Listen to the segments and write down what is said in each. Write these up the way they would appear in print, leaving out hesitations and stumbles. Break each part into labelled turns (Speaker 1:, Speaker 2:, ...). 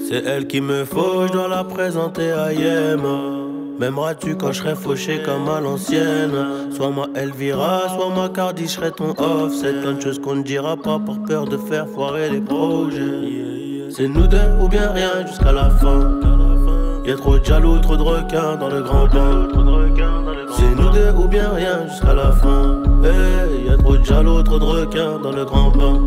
Speaker 1: C'est elle qu'il me faut, je dois la présenter à Yema. M'aimeras-tu quand je serai fauché comme à l'ancienne? Soit ma Elvira, soit ma Cardi, je serai ton off. C'est plein de choses qu'on ne dira pas par peur de faire foirer les projets. C'est nous deux ou bien rien jusqu'à la fin. Y'a trop de jaloux, trop de requins dans le grand bain. C'est nous deux ou bien rien jusqu'à la fin. Hey, y'a trop de jaloux, trop de requins dans le grand bain.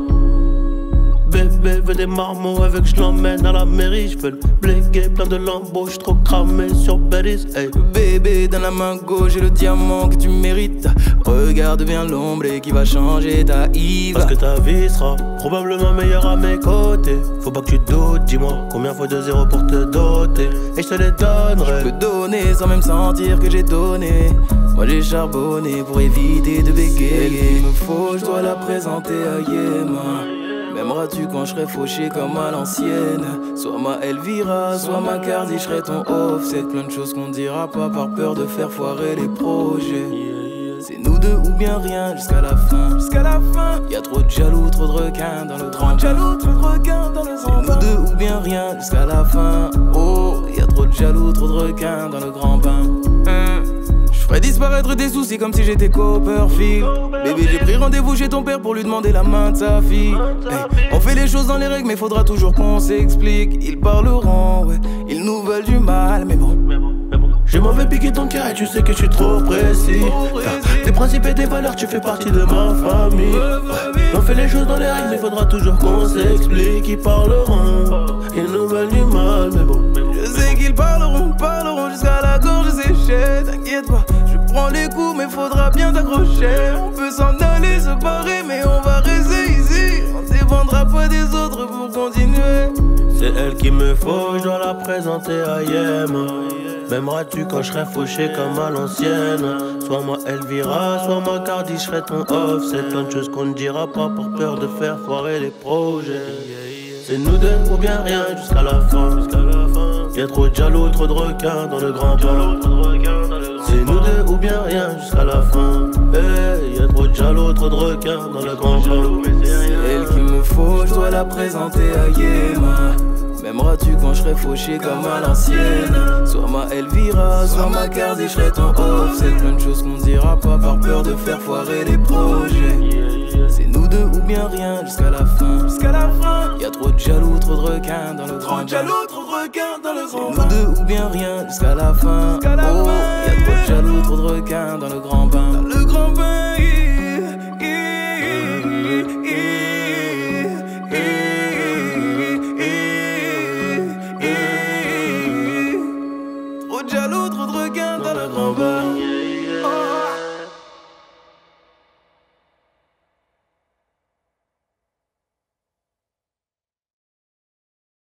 Speaker 1: Bébé veut des marmots avec je l'emmène à la mairie. J'veux le bléguer, plein de lambeaux, j'suis trop cramé sur Bellis. Hey.
Speaker 2: Bébé dans la main gauche, j'ai le diamant que tu mérites. Regarde bien l'ombre et qui va changer ta Yves.
Speaker 1: Parce que ta vie sera probablement meilleure à mes côtés. Faut pas que tu doutes, dis-moi combien faut de zéro pour te doter. Et je te les donnerai.
Speaker 2: Je peux donner sans même sentir que j'ai donné. Moi j'ai charbonné pour éviter de bégayer. Il me faut, je dois la présenter à Yema. M'aimeras-tu quand je serai fauché comme à l'ancienne? Soit ma Elvira, soit ma Cardi, je serai ton off. C'est plein de choses qu'on dira pas par peur de faire foirer les projets. C'est nous deux ou bien rien jusqu'à la fin. Jusqu'à la fin. Y'a trop de jaloux, trop de requins dans le grand jaloux, trop de requins dans le grand. C'est nous deux ou bien rien jusqu'à la fin. Oh, y'a trop de jaloux, trop de requins dans le grand bain. Ferais disparaître des soucis comme si j'étais Copperfield. Bébé, j'ai pris rendez-vous chez ton père pour lui demander la main de sa fille. Hey, on fait les choses dans les règles, mais faudra toujours qu'on s'explique. Ils parleront, ouais, ils nous veulent du mal, mais bon.
Speaker 1: Je m'en vais piquer ton cœur et tu sais que je suis trop précis. Tes principes et tes valeurs, tu fais partie de ma famille. On fait les choses dans les règles, mais faudra toujours qu'on s'explique. Ils parleront, ils nous veulent du mal, mais bon.
Speaker 2: Je sais qu'ils parleront jusqu'à la gorge séchée. T'inquiète pas, je prends les coups, mais faudra bien t'accrocher. On peut s'en aller, se barrer, mais on va rester ici. On dépendra pas des autres pour continuer.
Speaker 1: C'est elle qu'il me faut, je dois la présenter à Yema. M'aimeras-tu quand je serai fauché comme à l'ancienne? Soit ma Elvira, soit ma Cardi, je serai ton off. C'est plein de choses qu'on ne dira pas par peur de faire foirer les projets. C'est nous deux ou bien rien jusqu'à la fin. Y'a trop de jaloux, trop de requins dans le grand bain. C'est nous deux ou bien rien jusqu'à la fin. Hey, y'a trop de jaloux, trop de requins dans le grand bain.
Speaker 2: C'est elle qu'il me faut, je dois la présenter à Yema. M'aimeras-tu quand je serai fauché comme à l'ancienne? Soit ma Elvira, soit ma Cardi, je serai ton off. C'est plein de choses qu'on dira pas par peur de faire foirer les projets. C'est nous deux ou bien rien jusqu'à la fin. Jusqu'à la fin. Y'a trop de jaloux, trop de requins dans le grand jaloux, trop de requins dans le grand. C'est nous deux ou bien rien jusqu'à la fin. Oh, y'a trop de jaloux, trop de requins dans le grand bain. Dans le grand bain.